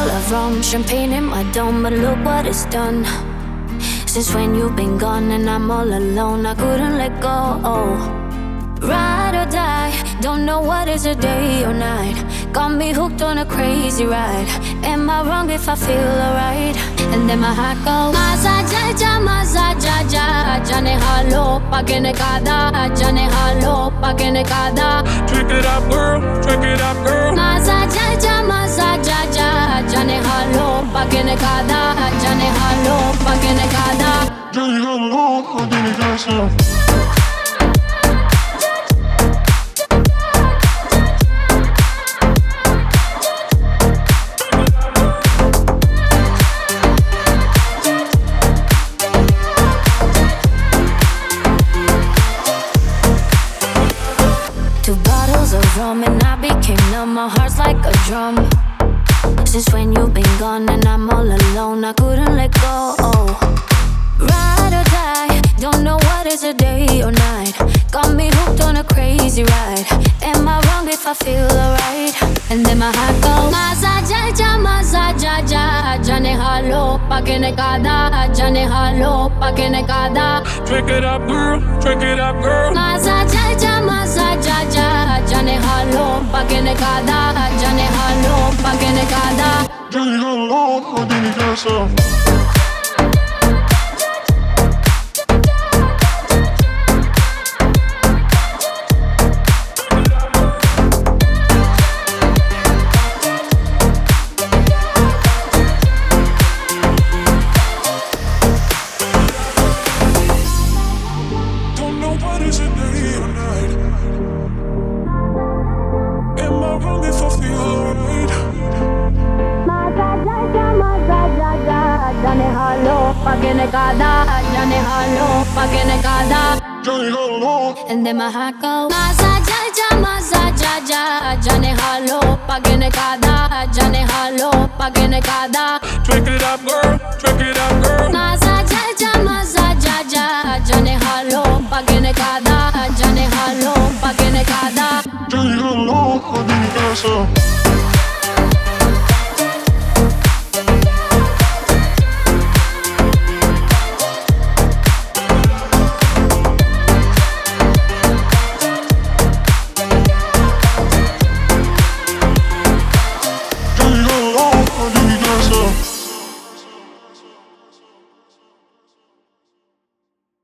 full of rum, champagne in my dome, but look what it's done. Since when you've been gone and I'm all alone, I couldn't let go. Ride or die, don't know what is a day or night. Got me hooked on a crazy ride. Am I wrong if I feel alright? And then my heart goes maza ja, jane halo pagene kada, jane halo pagene kada. Drink it up, girl, drink it up, girl. Maza ja, jane halo pagene kada, jane halo pagene kada. Jane halo pagene kada. Rum and I became numb, my heart's like a drum. Since when you've been gone and I'm all alone, I couldn't let go. Ride or die, don't know what is a day or night. Got me hooked on a crazy ride. Am I wrong if I feel alright? And then my heart goes maza ja, jane halo pagene kada, jane halo pagene kada. Drink it up, girl, drink it up, girl. Maza ja, jane halo pagene kada, jane halo pagene kada. Jane halo pagene kada. Pagene kada, jane halo pagene kada. Jane halo. And then my heart goes maza ja, jane halo pagene kada, jane halo pagene kada. Drink it up, girl, drink it up, girl. Maza ja, jane halo pagene kada, jane halo pagene kada. Jane halo pagene kada.